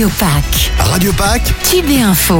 Radio Pack. Radio Pack. Tube et Info.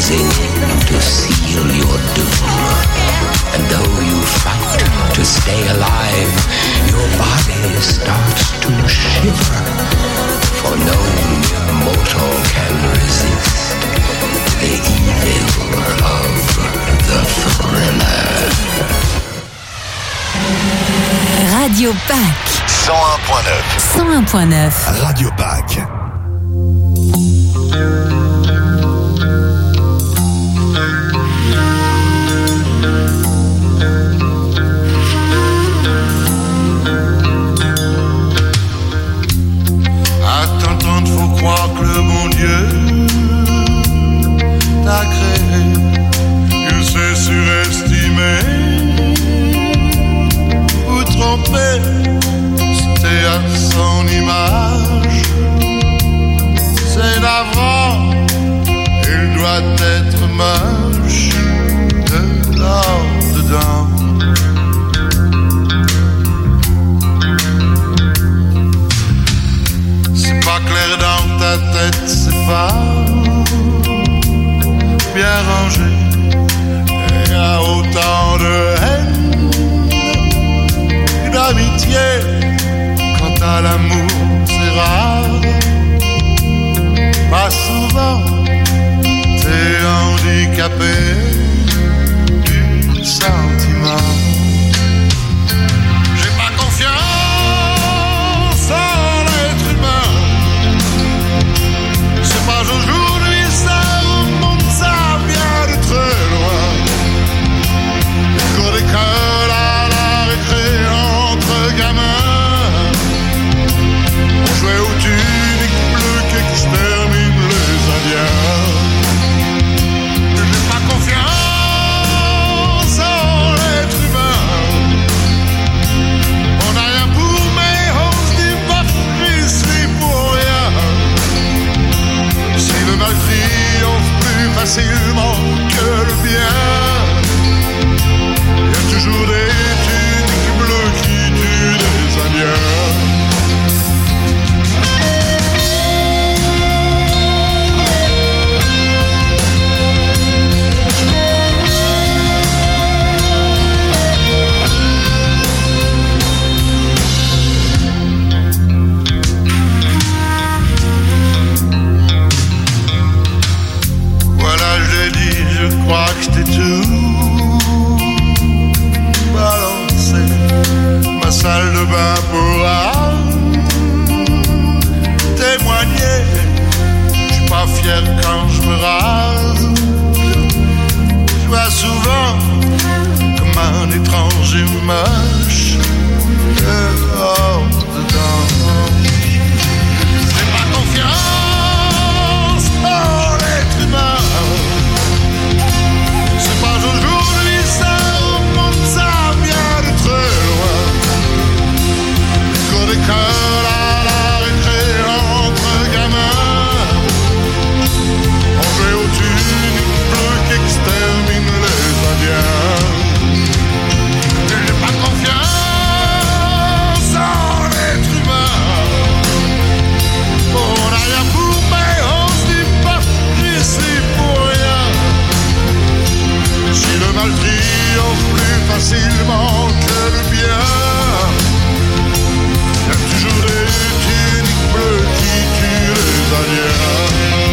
closing to seal your doom. And though you fight to stay alive, your body starts to shiver. For no mere mortal can resist the evil of the thriller. Radio Bac 101.9 Radio Bac. À t'entendre, faut croire que le bon Dieu t'a créé. Il s'est surestimé ou trompé. C'était à son image. C'est navrant. Il doit être moche de l'or dedans. C'est pas clair dans ta tête, c'est pas bien rangé. Et y a autant de haine et d'amitié. Quant à l'amour, c'est rare. Pas souvent, t'es handicapé du sentiment. J'ai pas confiance en l'être humain. C'est pas aujourd'hui, ça remonte, ça vient de très loin. Les cours d'école à la récré entre gamins. On jouait aux tuniques bleues qui exterminent les Indiens. J'ai pas confiance en l'être humain. On n'a rien pour, mais on se dit pas ici pour rien. Si le mal triomphe plus facilement que le bien, y a toujours des tuniques bleues qui tuent des Indiens. Je crois que je t'ai tout balancé. Ma salle de bain pourra témoigner. Je suis pas fier quand je me rase. Je vois souvent comme un étranger moche dehors dedans. J'ai pas confiance en l'être humain. C'est pas aujourd'hui, ça remonte, ça vient de très loin. Les cours d'école à la récré entre gamins. On jouait aux tuniques bleues qui exterminent les Indiens. J'ai pas confiance en l'être humain. On a rien pour, mais on se dit pas ici pour rien. Si le mal triomphe plus facilement que le bien, y a toujours des tuniques bleues qui tuent les Indiens.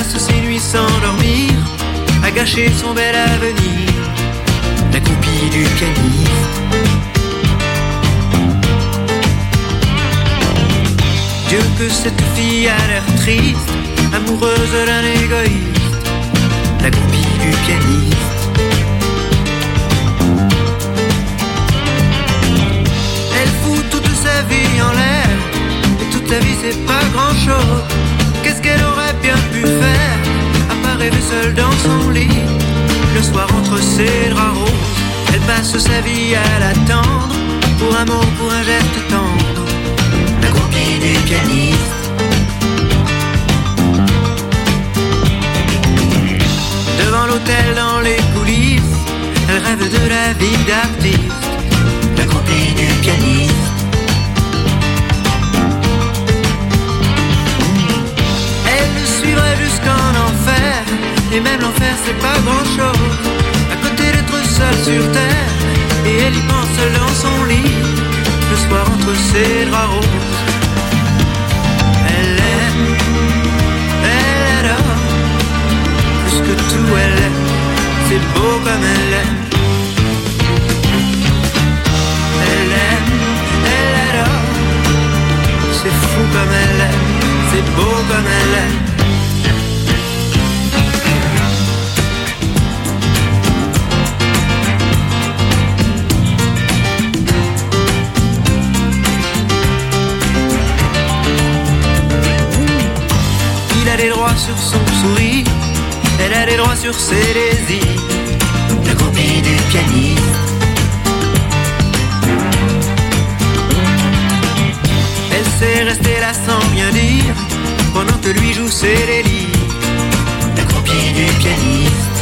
passe ses nuits sans dormir, à gâcher son bel avenir, la copie du pianiste. Dieu que cette fille a l'air triste, amoureuse d'un égoïste, la copie du pianiste. Elle fout toute sa vie en l'air, et toute sa vie c'est pas grand chose. Qu'est-ce qu'elle aurait bien pu faire, à part rêver seule dans son lit, le soir entre ses draps roses. Elle passe sa vie à l'attendre, pour un mot, pour un geste tendre, la copie du pianiste. Devant l'hôtel, dans les coulisses, elle rêve de la vie d'artiste, la copie du pianiste. Elle le suivrait jusqu'en enfer, et même l'enfer c'est pas grand chose, à côté d'être seule sur terre, et elle y pense seule dans son lit, le soir entre ses draps roses. Elle aime, elle adore, plus que tout elle aime, c'est beau comme elle aime. Elle aime, elle adore, c'est fou comme elle aime, c'est beau comme elle aime. Il a des droits sur son sourire, elle a des droits sur ses désirs, la copie du pianiste. Elle sait rester là sans rien dire, pendant que lui joue ses délires, la copie du pianiste.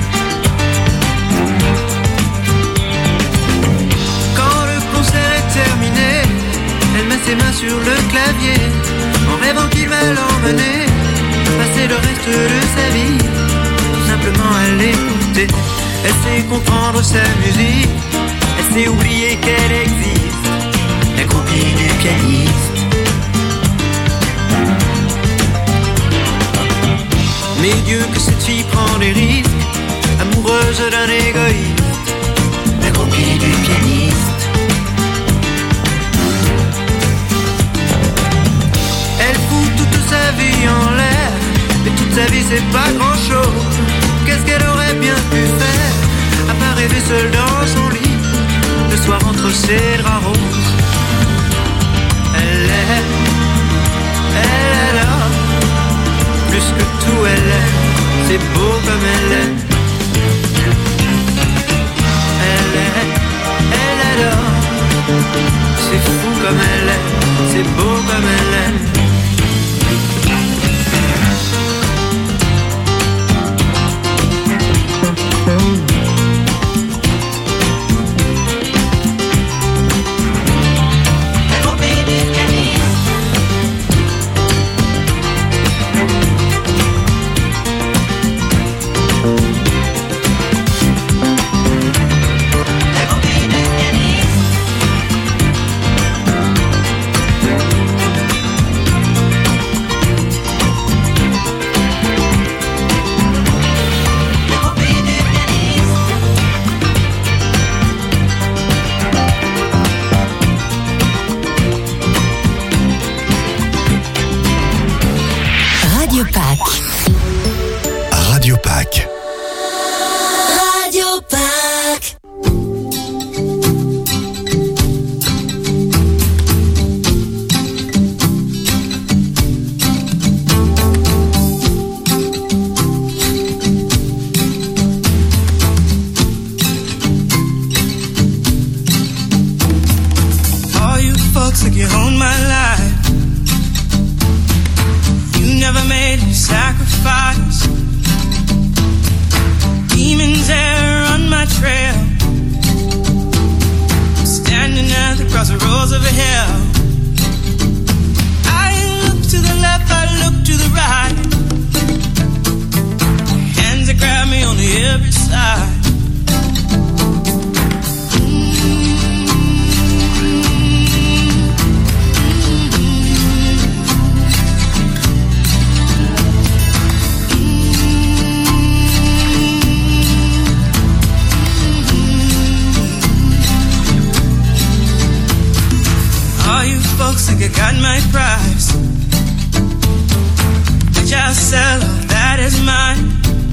Quand le concert est terminé, elle met ses mains sur le clavier, en rêvant qu'il va l'emmener, passer le reste de sa vie, simplement à l'écouter. Elle sait comprendre sa musique, elle sait oublier qu'elle existe, la copie du pianiste. Mais Dieu que cette fille prend des risques, amoureuse d'un égoïste, la copie du pianiste. Elle fout toute sa vie en l'air, et toute sa vie c'est pas grand chose. Qu'est-ce qu'elle aurait bien pu faire, à part rêver seule dans son lit, le soir entre ses draps roses. Elle aime, elle adore, plus que tout elle aime, c'est beau comme elle aime. Elle aime, elle adore, c'est fou comme elle aime, c'est beau comme elle aime. Radio Pack. Radio Pack. All you folks like you own my life, you never made a sacrifice. you got my prize. Which I'll sell, that is mine.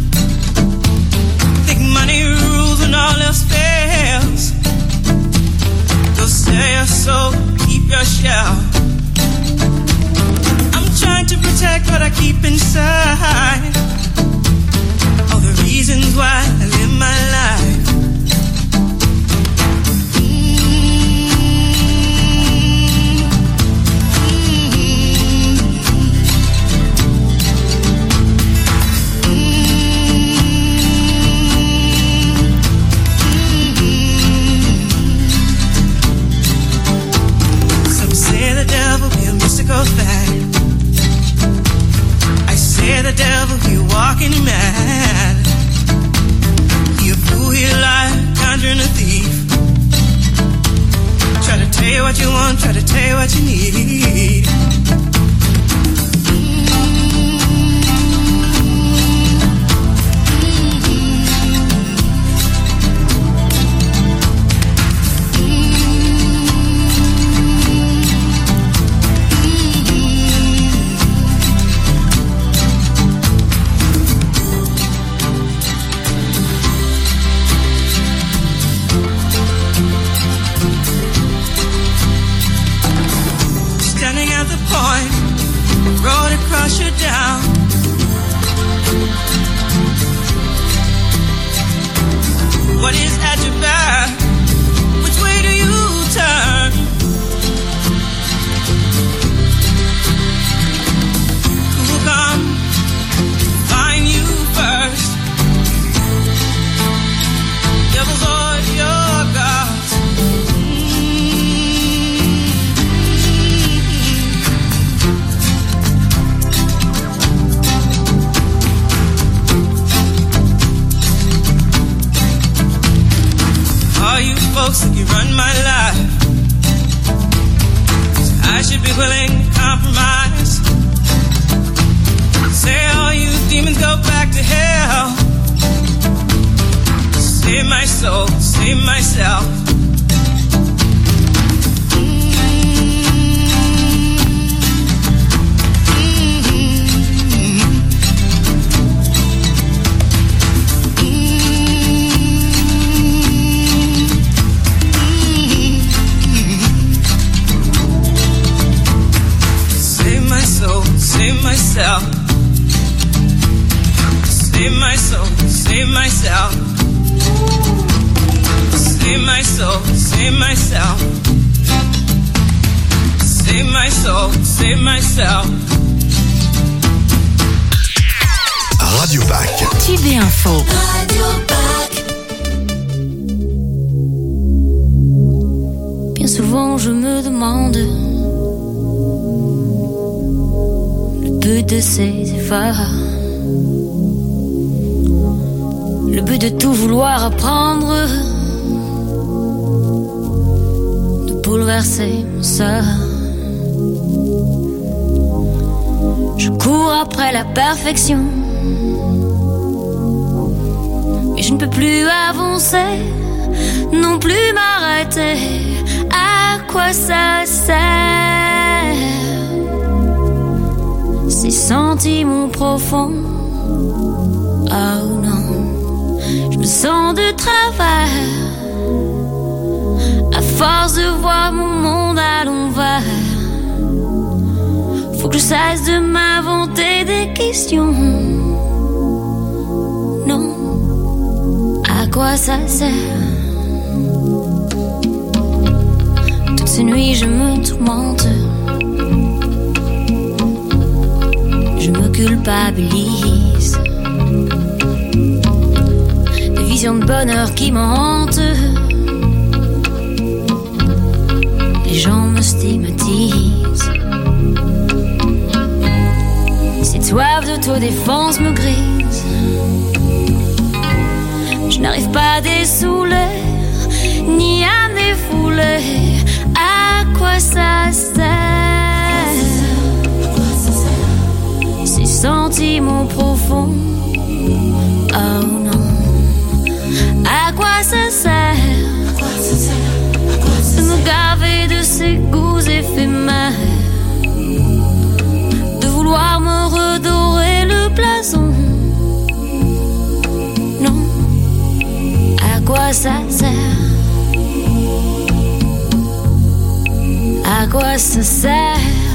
Think money rules when all else fails. Go sell your soul, keep your shell. I'm trying to protect what I keep inside. All the reasons why I live my life. The devil be a mystical fact. I say the devil he walking mad. He a fool, he a liar, conjuring a thief. Try to tell you what you want, try to tell you what you need. Road across you down. What is at your back? Which way do you turn? Who will come find you first? Devils or your gods? All you folks think you run my life, so I should be willing to compromise. Say all you demons go back to hell. Save my soul, save myself. Save myself. Save my soul, save myself. Save my soul, save myself. Save my soul, save myself. Radio Pack. TB Info. Radio Pack. Bien souvent je me demande le but de ces efforts, le but de tout vouloir apprendre, de bouleverser mon sort. Je cours après la perfection, mais je ne peux plus avancer, non plus m'arrêter. À quoi ça sert? Ces sentiments profonds, oh non, je me sens de travers, à force de voir mon monde à l'envers. Faut que je cesse de m'inventer des questions. Non, à quoi ça sert? Toutes ces nuits je me tourmente, je me culpabilise. Des visions de bonheur qui m'hantent, les gens me stigmatisent. Cette soif d'autodéfense me grise, je n'arrive pas à dessouler, ni à me défouler. À quoi ça sert? Ces sentiments profonds, oh non. À quoi ça sert de me gaver de ces goûts éphémères? sert?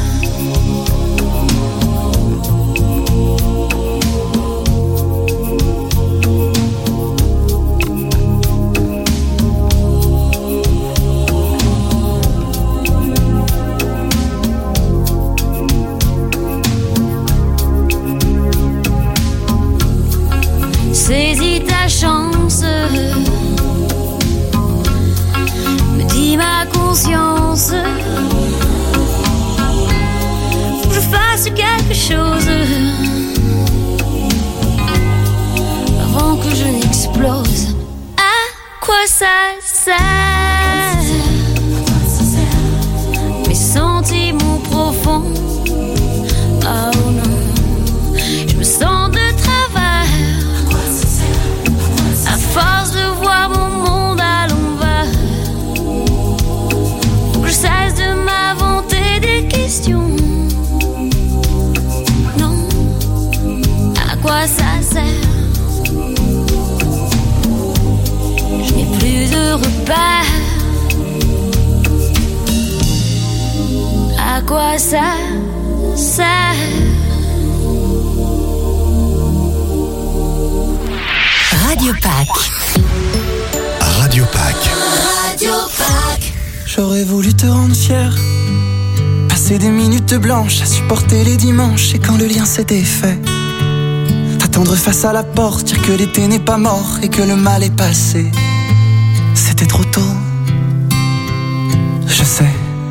Saisis ta chance, me dit ma conscience, faut que je fasse quelque chose avant que je n'explose. À quoi ça sert? Mes sentiments profonds, oh non, je me sens de travers. À force de voir mon monde à l'envers, faut que je cesse de m'inventer des questions. Non, à quoi ça sert? Je n'ai plus de repères. À quoi ça sert? Radio Pack. Radio Pack. Radio Pack. J'aurais voulu te rendre fier, passer des minutes blanches à supporter les dimanches. Et quand le lien s'est défait, t'attendre face à la porte, dire que l'été n'est pas mort et que le mal est passé. C'était trop tôt, je sais.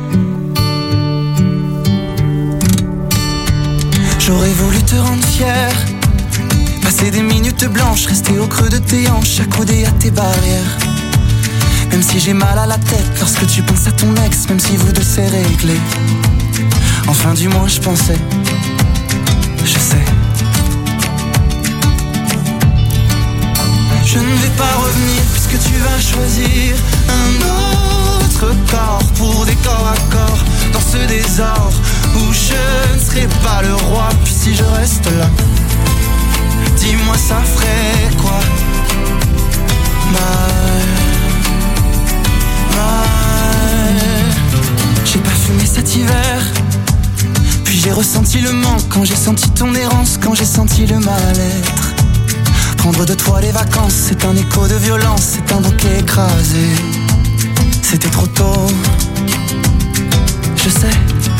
J'aurais voulu te rendre fier, passer des minutes blanches, rester au creux de tes hanches, accoudé à tes barrières. Même si j'ai mal à la tête lorsque tu penses à ton ex, même si vous deux c'est réglé. Enfin du moins je pensais, je sais. Je ne vais pas revenir puisque tu vas choisir un autre corps pour des corps à corps dans ce désordre où je ne serai pas le roi. Puis si je reste là, dis-moi ça ferait quoi? Mal. J'ai pas fumé cet hiver, puis j'ai ressenti le manque quand j'ai senti ton errance, quand j'ai senti le mal-être. Prendre de toi les vacances, c'est un écho de violence, c'est un bouquet écrasé. C'était trop tôt, je sais.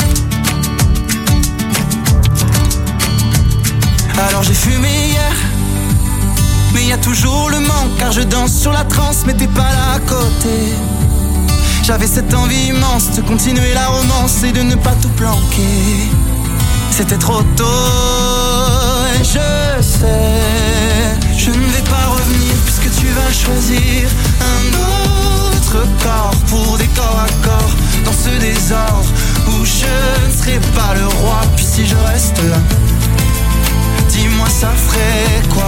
Alors j'ai fumé hier, mais y a toujours le manque, car je danse sur la transe, mais t'es pas là à côté. J'avais cette envie immense de continuer la romance et de ne pas tout planquer. C'était trop tôt, et je sais. Je ne vais pas revenir puisque tu vas choisir un autre corps pour des corps à corps dans ce désordre où je ne serai pas le roi. Puis si je reste là, dis-moi ça ferait quoi?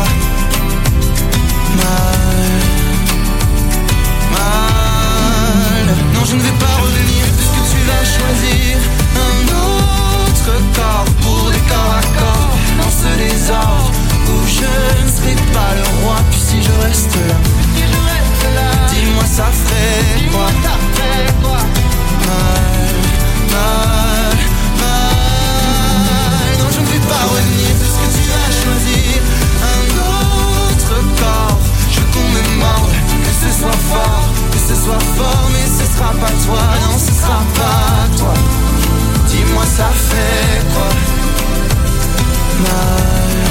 Mal. Non, je ne vais pas revenir puisque tu vas choisir un autre corps pour des corps à corps dans ce désordre où je ne serai pas le roi. Puis si je reste là, dis-moi ça ferait quoi? Mal. Non, je ne vais pas revenir puisque tu vas choisir un autre corps. Je veux qu'on me morde, que ce soit fort, mais ce sera pas toi, non, ce sera pas toi. Dis-moi ça fait quoi? Mal.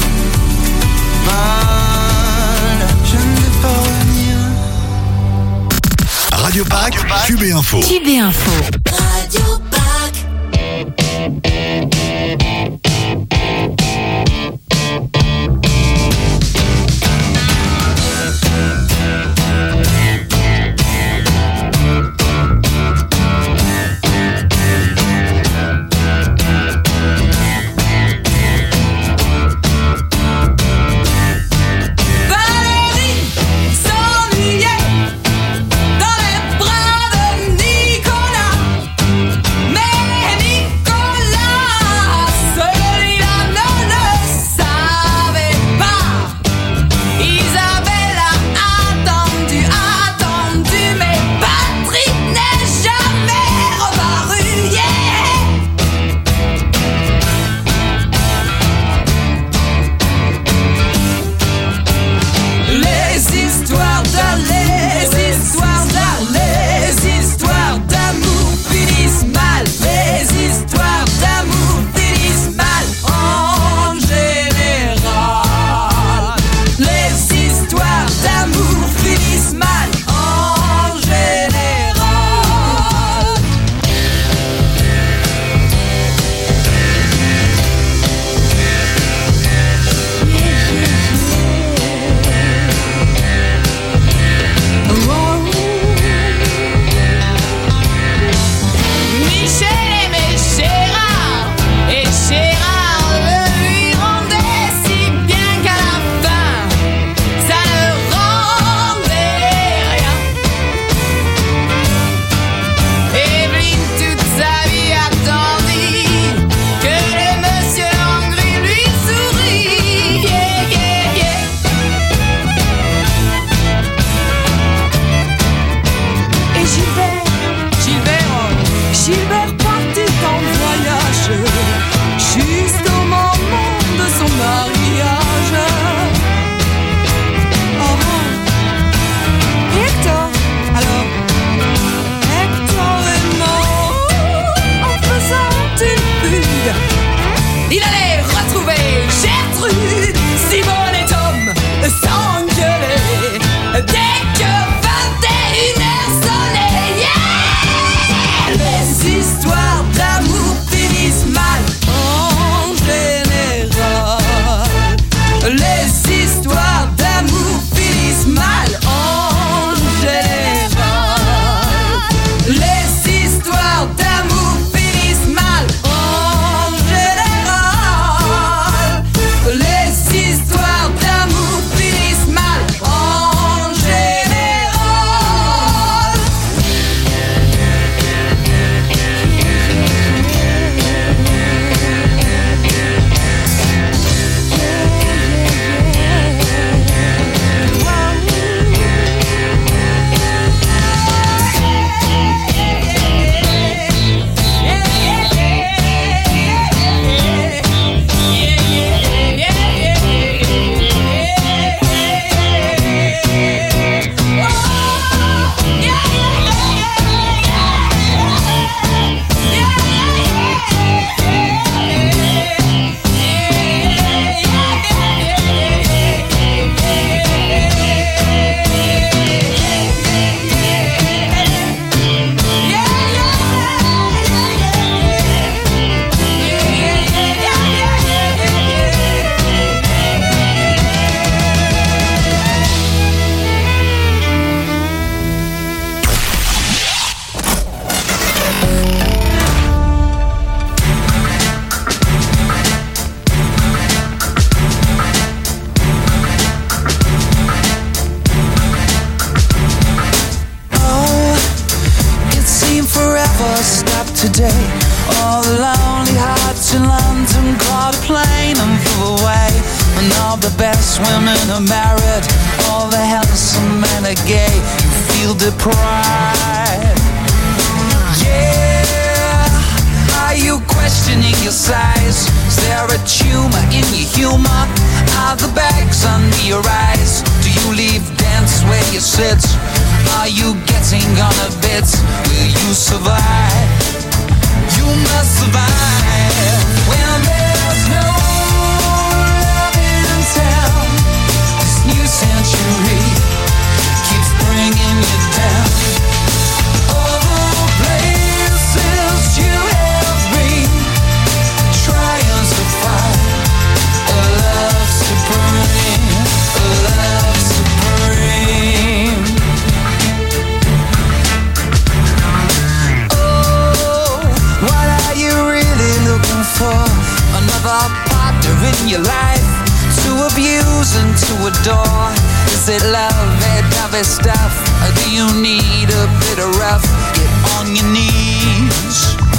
Je ne vais pas revenir. Radio Pack, QB Info. QB Info. Radio Pack. Nicolas, mais Nicolas today. All the lonely hearts in London caught a plane and flew away. And all the best women are married, all the handsome men are gay. You feel deprived. Yeah, are you questioning your size? Is there a tumor in your humor? Are the bags under your eyes? Do you leave dance where you sit? Are you getting on a bit? Will you survive? You must survive when there's no love in town. This new century keeps bringing you down. All the places you have been, trying to find a love supreme, a love supreme. Oh, what are you really looking for? Another partner in your life to abuse and to adore? Is it lovey-dovey stuff, or do you need a bit of rough? Get on your knees.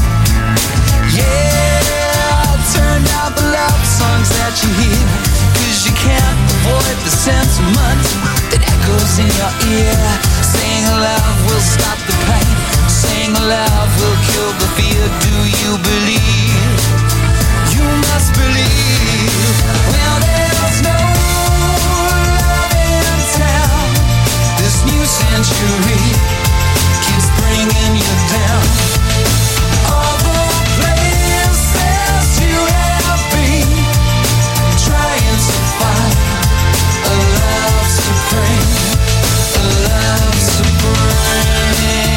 Yeah, turn down the love songs that you hear, 'cause you can't avoid the sentiment that echoes in your ear. Saying love will stop the pain, saying love will kill the fear. Do you believe? You must believe. Well, there's no love in town. This new century keeps bringing you down. All the places you have been, trying to find a love supreme, a love supreme.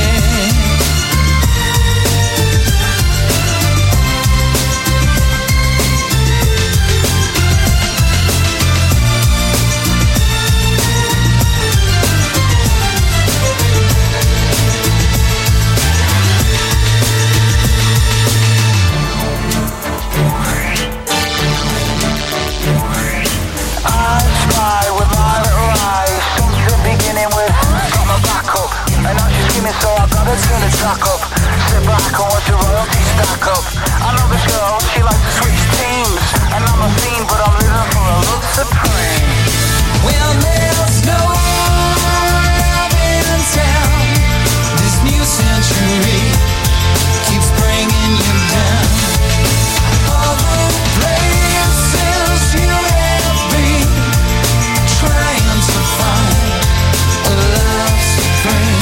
So I gotta turn the track up, sit back and watch the royalty stack up. I know this girl, she likes to switch teams, and I'm a fiend, but I'm living for a love supreme. Well, there's no love in town. This new century keeps bringing you down. All the places you have been, trying to find a love supreme.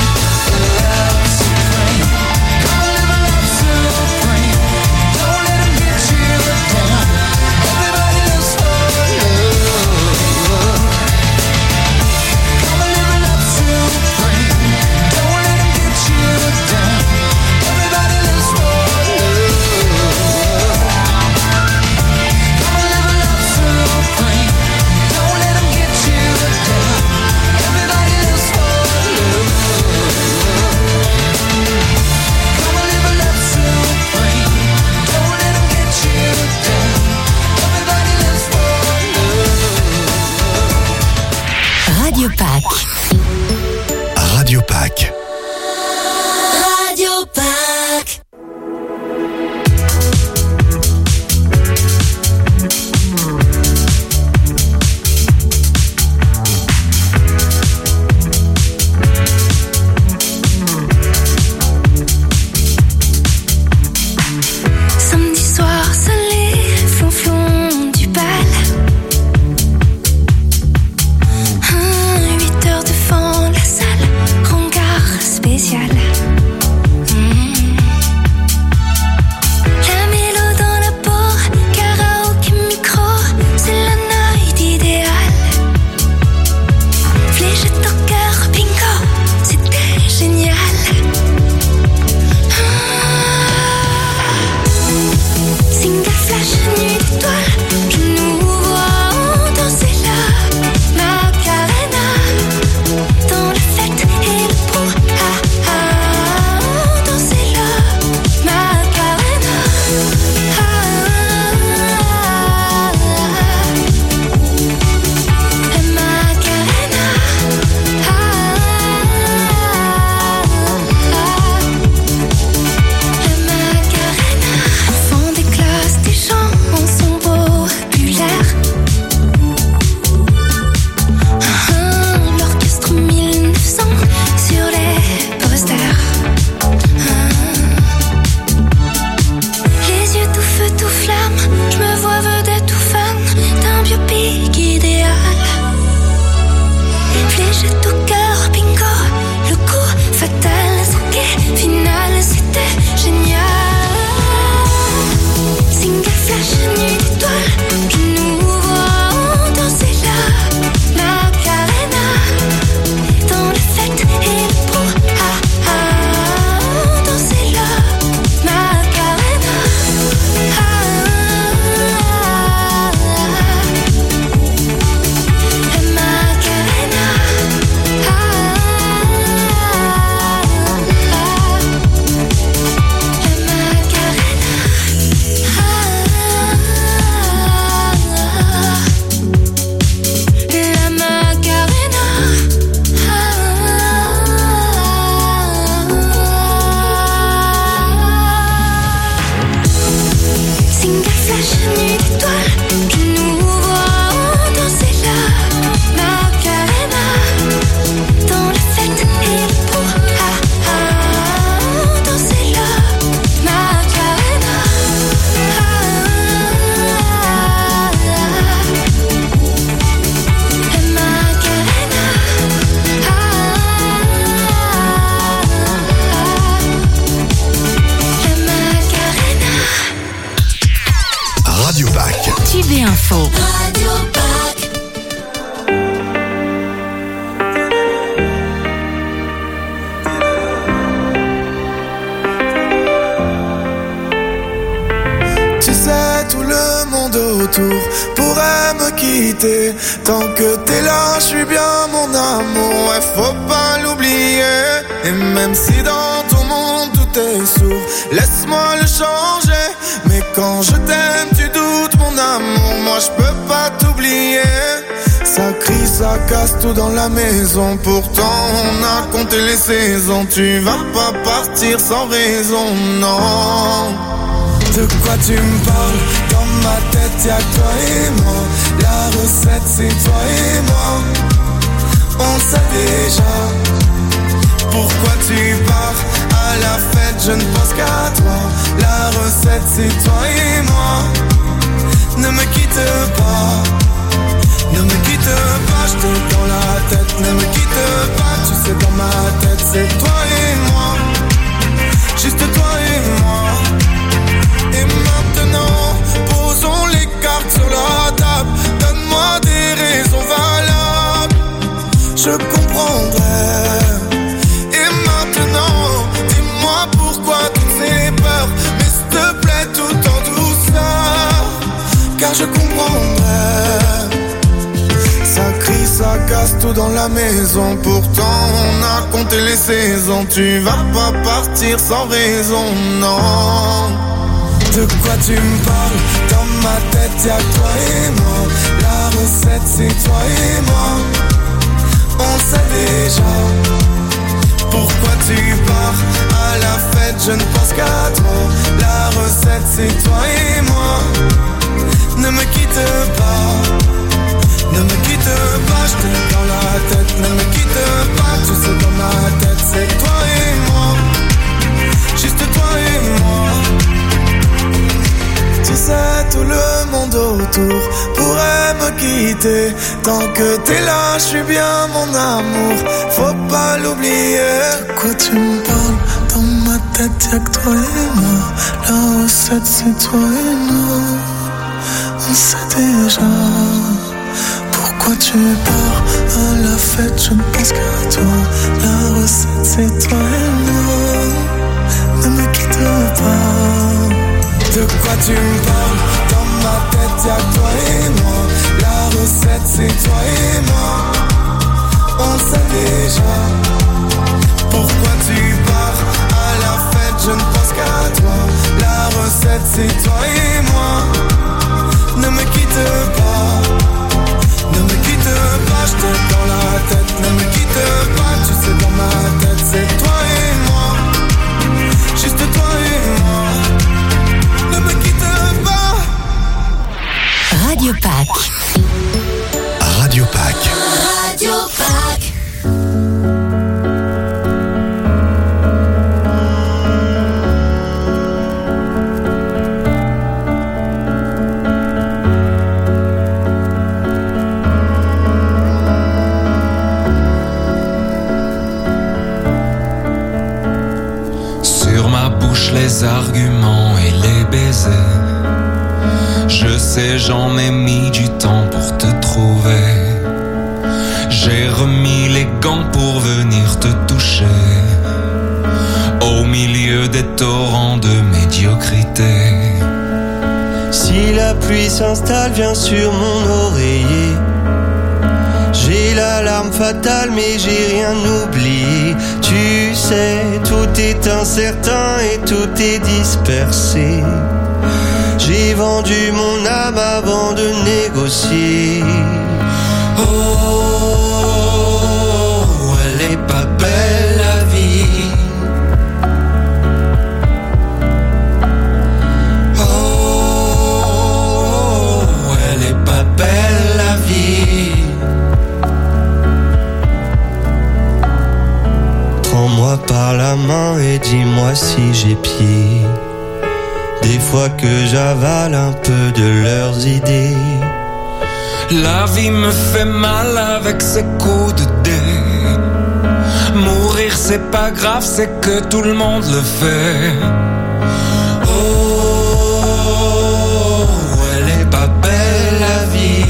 Radio Pack. Radio Pack. Radio Pack. Samedi soir, salé, flonflon du bal. 8 heures devant la salle, grand gare jette au cœur, bingo. Le coup fatal, sangué, final, c'était génial. Single flash, nuit d'étoiles, que nous voyons danser là. Macarena, dans la fête et le brouhaha. Danser là, Macarena. Tant que t'es là, je suis bien mon amour, ouais, faut pas l'oublier. Et même si dans ton monde tout est sourd, laisse-moi le changer. Mais quand je t'aime, tu doutes mon amour, moi je peux pas t'oublier. Ça crie, ça casse tout dans la maison, pourtant on a compté les saisons. Tu vas pas partir sans raison, non. De quoi tu me parles? Dans ma tête y'a que toi et moi. La recette c'est toi et moi. On sait déjà. Pourquoi tu pars à la fête? Je ne pense qu'à toi. La recette c'est toi et moi. Ne me quitte pas. Ne me quitte pas, je t'ai dans la tête. Ne me quitte pas, tu sais dans ma tête c'est toi et moi. Juste toi et moi. Et maintenant, posons les cartes sur la table. Donne-moi des raisons valables, je comprendrai. Et maintenant, dis-moi pourquoi toutes ces peurs. Mais s'il te plaît, tout en douceur, car je comprendrai. Ça crie, ça casse tout dans la maison, pourtant on a compté les saisons. Tu vas pas partir sans raison, non. De quoi tu me parles? Dans ma tête y'a toi et moi. La recette c'est toi et moi. On sait déjà. Pourquoi tu pars à la fête? Je ne pense qu'à toi. La recette c'est toi et moi. Ne me quitte pas. Ne me quitte pas, je t'ai dans la tête. Ne me quitte pas, tu sais dans ma tête c'est toi et moi. Juste toi et moi. Tu sais, tout le monde autour pourrait me quitter. Tant que t'es là, je suis bien mon amour, faut pas l'oublier. De quoi tu me parles? Dans ma tête y'a que toi et moi. La recette c'est toi et nous. On sait déjà. Pourquoi tu pars à la fête? Je ne pense qu'à toi. La recette c'est toi et nous. Ne me quitte pas. De quoi tu me parles? Dans ma tête y'a toi et moi. La recette c'est toi et moi. On sait déjà. Pourquoi tu pars à la fête? Je ne pense qu'à toi. La recette c'est toi et moi. Ne me quitte pas. Ne me quitte pas, je t'ai dans la tête. Ne me quitte pas, tu sais dans ma tête c'est toi et moi. Juste toi et moi. Ne me quitte pas. Radio Pack. Radio Pack. Radio Pack. les arguments et les baisers. Je sais, j'en ai mis du temps pour te trouver. J'ai remis les gants pour venir te toucher. Au milieu des torrents de médiocrité. Si la pluie s'installe, viens sur mon oreiller. J'ai l'alarme fatale mais j'ai rien oublié. Tu sais, tout est incertain et tout est dispersé. J'ai vendu mon âme avant de négocier. Oh, elle est pas belle la vie. Oh, elle est pas belle la vie. Prends-moi par la main et dis-moi si j'ai pied. Des fois que j'avale un peu de leurs idées. La vie me fait mal avec ses coups de dés. Mourir c'est pas grave, c'est que tout le monde le fait. Oh, elle est pas belle la vie.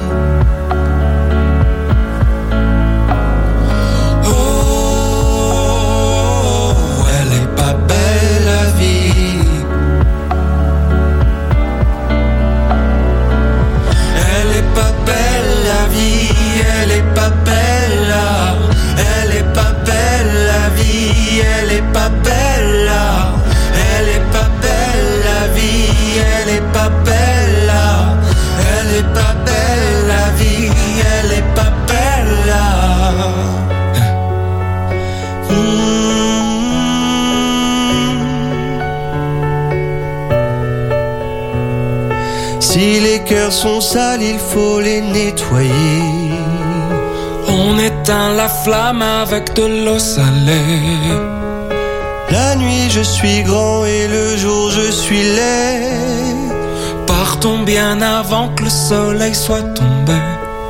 Si les cœurs sont sales, il faut les nettoyer. On éteint la flamme avec de l'eau salée. La nuit je suis grand et le jour je suis laid. Partons bien avant que le soleil soit tombé.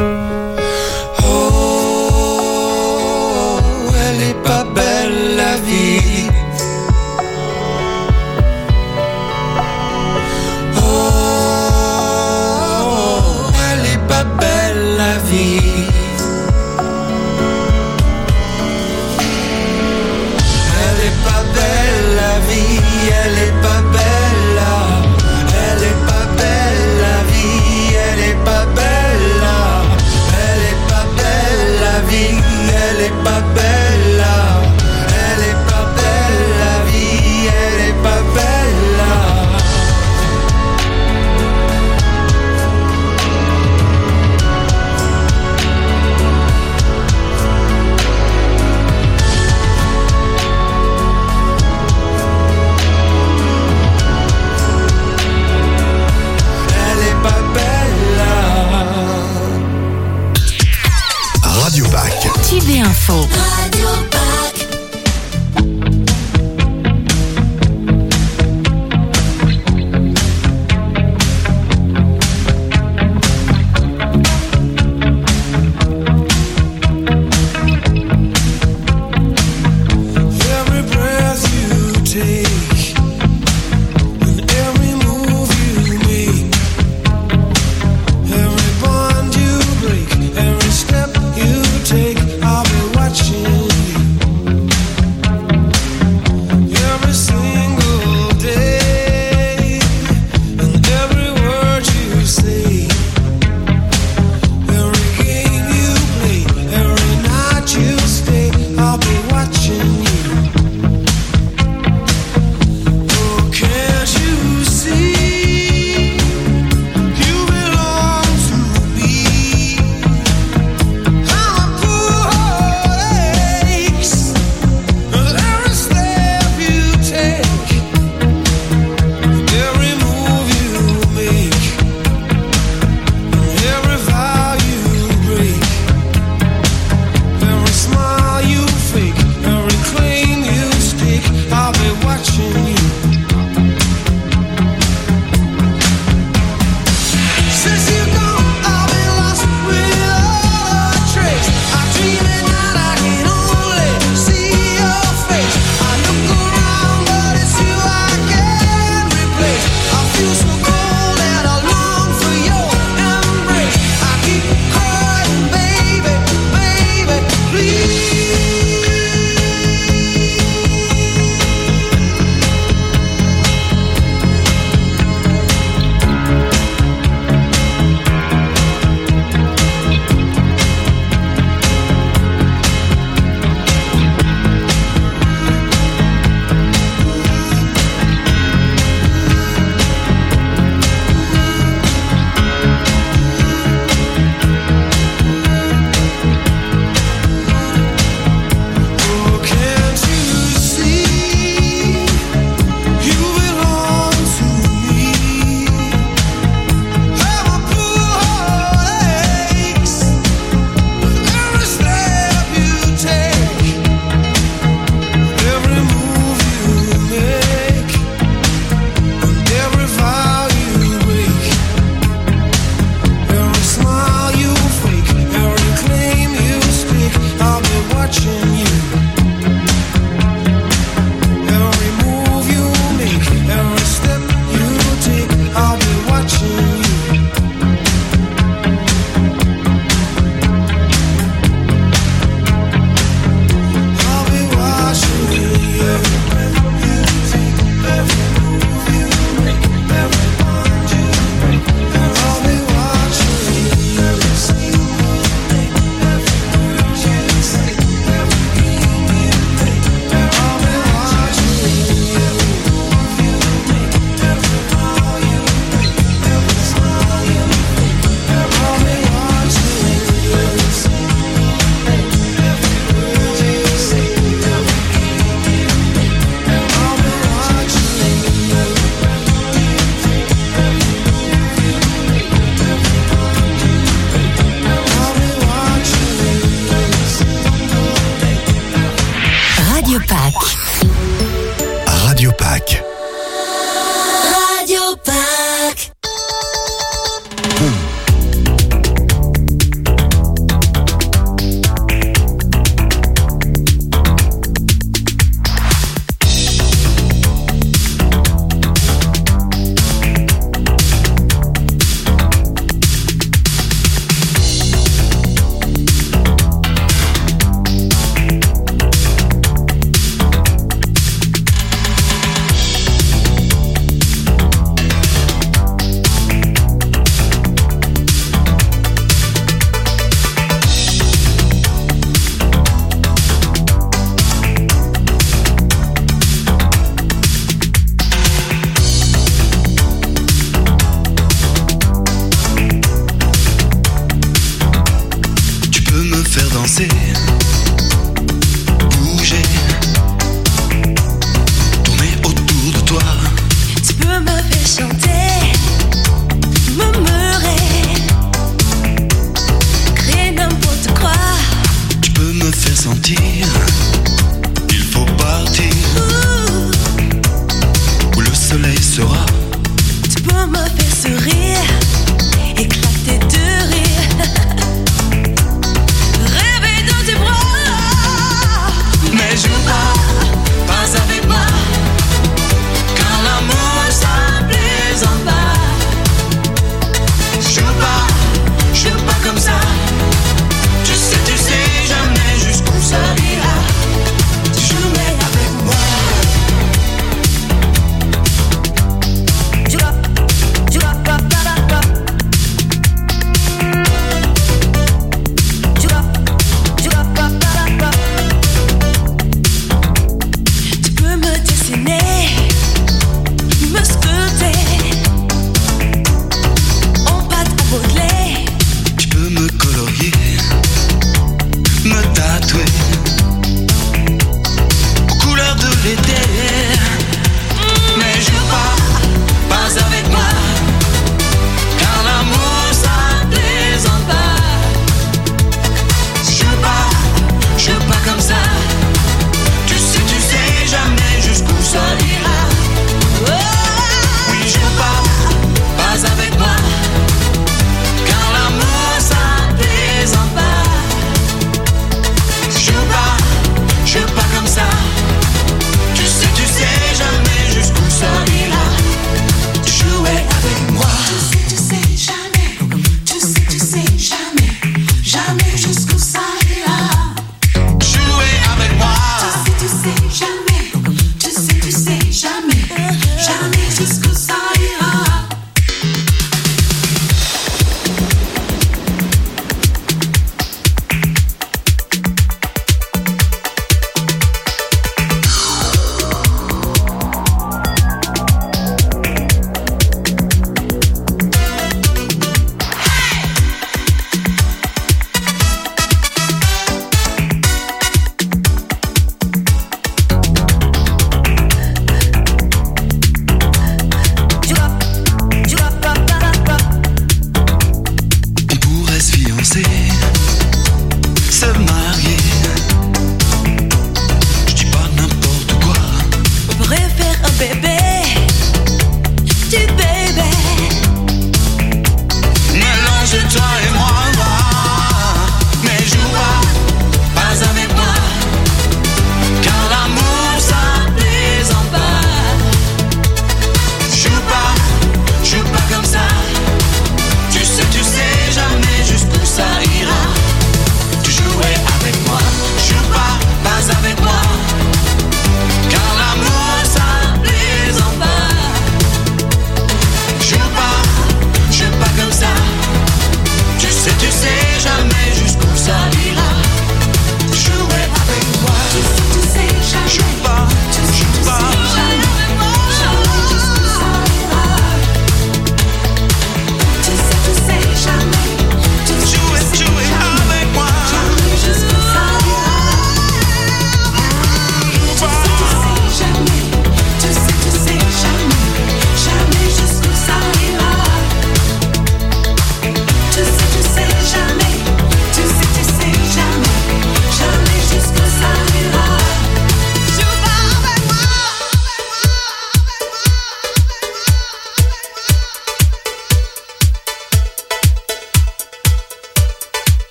Oh, elle est pas belle la vie. Info. Watching danser, bouger, tourner autour de toi. Tu peux me faire chanter, murmurer, créer n'importe quoi. Tu peux me faire sentir qu'il faut partir, où le soleil sera. Tu peux me faire sourire, éclater de rire, rêver dans tes bras.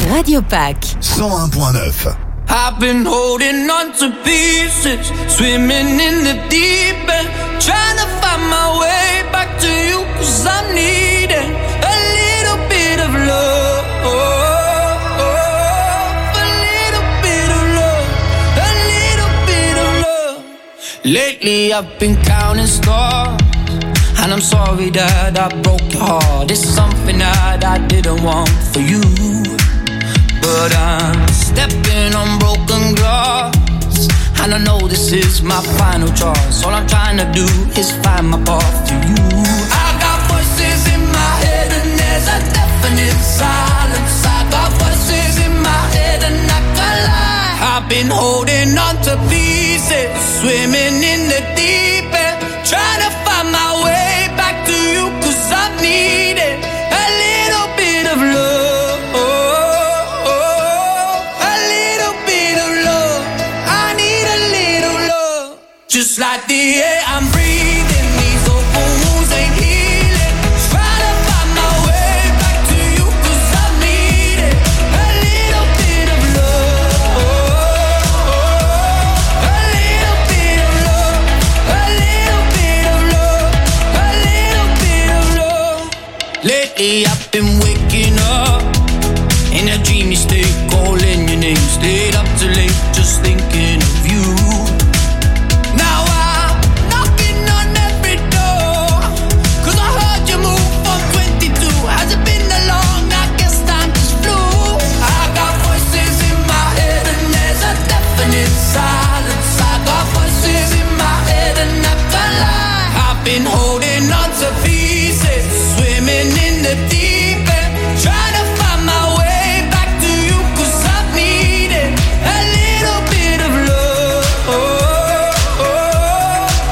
Radio Pack 101.9. I've been holding on to pieces, swimming in the deep end, trying to find my way back to you, 'cause I'm needing a little bit of love, a little bit of love, a little bit of love. Lately I've been counting stars, and I'm sorry that I broke your heart. It's something that I didn't want for you, but I'm stepping on broken glass, and I know this is my final choice. All I'm trying to do is find my path to you. I got voices in my head and there's a definite silence. I got voices in my head and I can't lie. I've been holding on to pieces, swimming in the deep end, trying to find my way back to you, 'cause I need it, a little bit of love. Just like the air I'm breathing, these open wounds ain't healing. Trying to find my way back to you, 'cause I need it, a little bit of love, a little bit of love, a little bit of love, a little bit of love. Lately I've been waking up in a dreamy state, calling your name, stayed up too late just thinking of you. Now I'm knocking on every door, 'cause I heard you move from 22. Has it been that long? I guess time just flew. I got voices in my head and there's a definite silence. I got voices in my head and I can't lie. I've been holding on to pieces, swimming in the deep end, trying to find my way back to you, 'cause I need it, a little bit of love.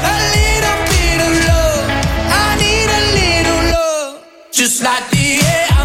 Just like the air